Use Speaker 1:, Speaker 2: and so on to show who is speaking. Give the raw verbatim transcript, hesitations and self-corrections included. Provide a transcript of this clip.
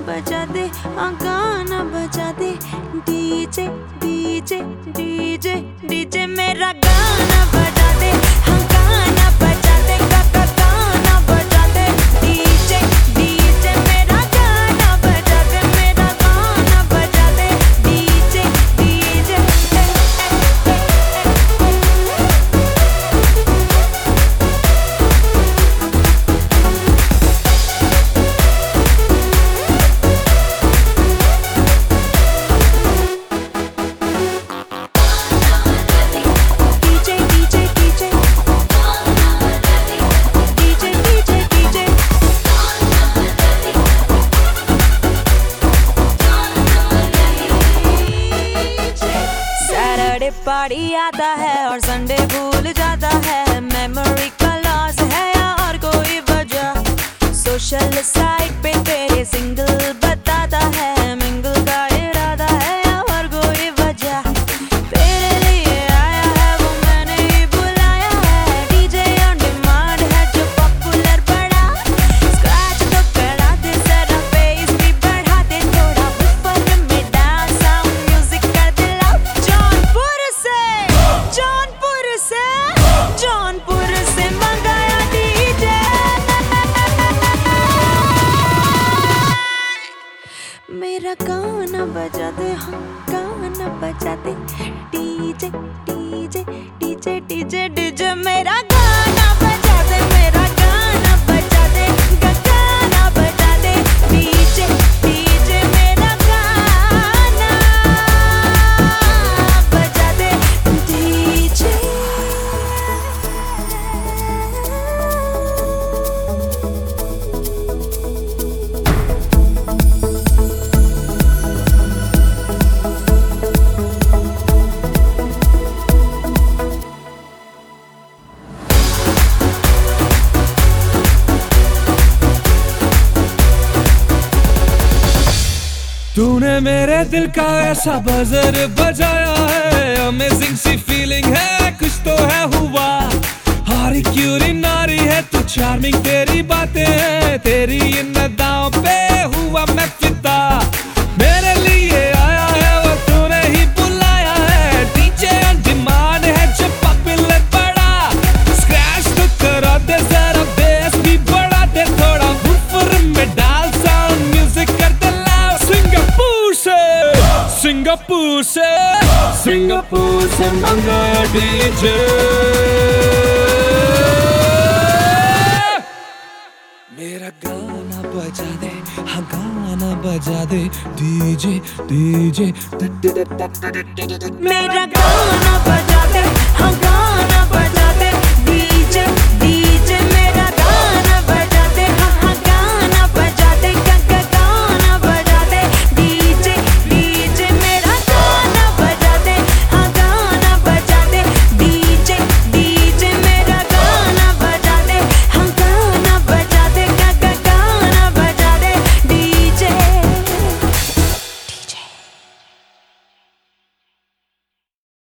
Speaker 1: बजा दे, हाँ गाना बजा दे। डीजे डीजे डीजे डीजे मेरा गाना बजा दे, हाँ गाना बजा दे, गाना गाना बजा दे। डीजे डीजे मेरा गाना बजा दे, मेरा गाना बजा दे। डीजे डीजे पार्टी आता है और संडे भूल जाता है। मेमोरी का लॉस है या और कोई वजह। सोशल साइट पे तेरे सिंगल बताता है। मिंगल का इरादा है या और कोई वजह। तेरे लिए आया है वो मैंने ही बुलाया है। डीजे ऑन डिमांड है जो पॉपुलर बड़ा। स्क्रैच तो करा दे जरा, बेस भी बढ़ा दे थोड़ा। ऊपर में डांस साउंड म्यूजिक कर दे लाउड। जौनपुर से जौनपुर से जौनपुर से मंगाया डीजे। मेरा गाना बजा दे, हाँ गाना बजा दे। DJ DJ DJ DJ DJ मेरा गाना बजा दे, मेरा गाना बजा दे, गाना बजा दे। डीजे डीजे मेरा गाना बजा दे। डीजे
Speaker 2: तूने मेरे दिल का ऐसा बजर बजाया है। अमेजिंग सी फीलिंग है, कुछ तो है हुआ। हारी क्यूरी नारी है तू, चार्मिंग तेरी बातें हैं। तेरी इन अदाओं पे हुआ मैं फिदा। मेरे लिए आया है वो तूने ही बुलाया है। डीजे ऑन डिमांड है जो पॉपुलर बड़ा। स्क्रैच तो करा दे जरा, बेस भी बढ़ा दे थोड़ा। ऊपर में डाल साउंड म्यूजिक कर दे लाउड। सिंगापुर से सिंगापुर से सिंगापुर से मंगाया डीजे। मेरा गाना बजा दे, हाँ गाना बजा दे। डीजे डीजे
Speaker 1: मेरा गाना बजा दे, हाँ गाना